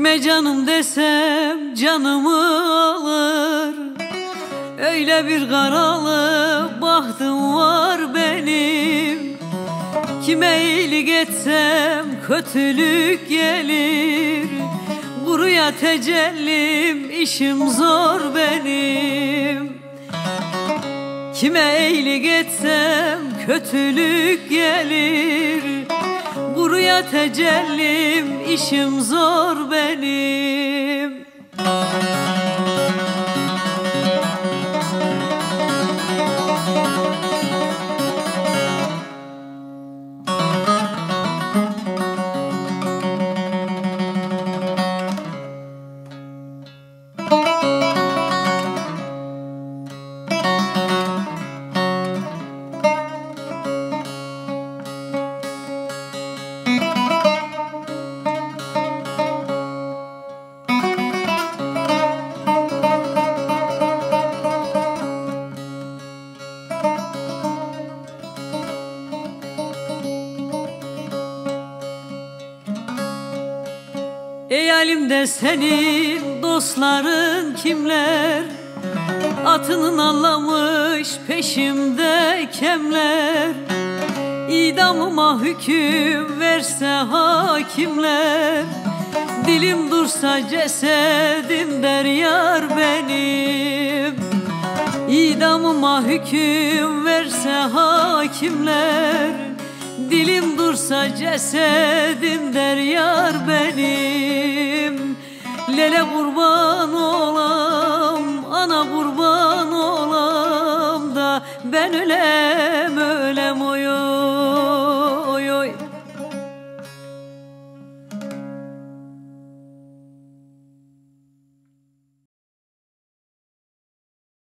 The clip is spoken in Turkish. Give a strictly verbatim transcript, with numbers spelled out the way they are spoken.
Kime canım desem canımı alır. Öyle bir karalı bahtım var benim. Kime iyilik etsem kötülük gelir. Kuruya tecellim, işim zor benim. Kime iyilik etsem kötülük gelir. Kuruya tecellim, işim zor benim. Ey halimde senin dostların kimler? Atını anlamış peşimde kemler. İdamıma hüküm verse hakimler. Dilim dursa cesedim der yar benim. İdamıma hüküm verse hakimler. Dilim dursa cesedim der yar benim. Lele kurban olam, ana kurban olam da ben öyle